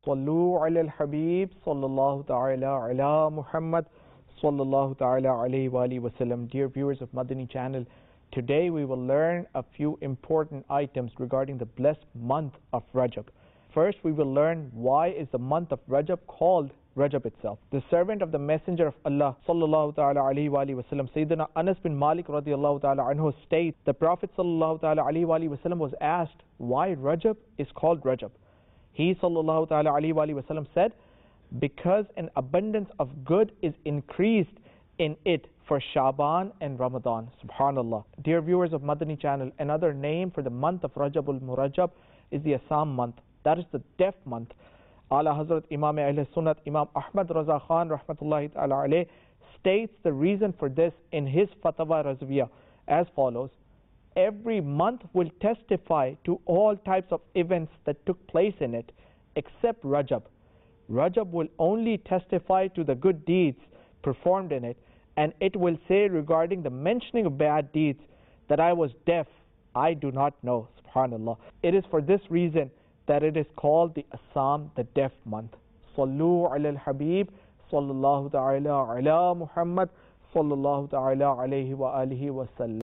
Sallu ala al-Habib sallallahu ta'ala ala Muhammad sallallahu ta'ala alayhi wa alihi wasallam. Dear viewers of Madani channel, today we will learn a few important items regarding the blessed month of Rajab. First, we will learn why is the month of Rajab called Rajab itself. The servant of the Messenger of Allah sallallahu ta'ala alayhi wa alihi wasallam, Sayyidina Anas bin Malik radiyallahu ta'ala anhu states, the Prophet sallallahu ta'ala alayhi wa alihi wasallam was asked why Rajab is called Rajab. He sallallahu ta'ala alayhi wa alihi wasallam said, because an abundance of good is increased in it for Shaban and Ramadan. Subhanallah. Dear viewers of Madani channel, another name for the month of Rajabul Murajab is the Asam month. That is the deaf month. Ala Hazrat Imam Ahl Sunnat Imam Ahmad Raza Khan rahmatullahi ta'ala alayh states the reason for this in his Fatwa Razviya as follows. Every month will testify to all types of events that took place in it except Rajab. Rajab will only testify to the good deeds performed in it, and it will say regarding the mentioning of bad deeds that I was deaf, I do not know. Subhanallah. It is for this reason that it is called the Asam, the deaf month. Sallu ala al-Habib sallallahu ta'ala ala Muhammad sallallahu ta'ala alayhi wa alihi wa sallam.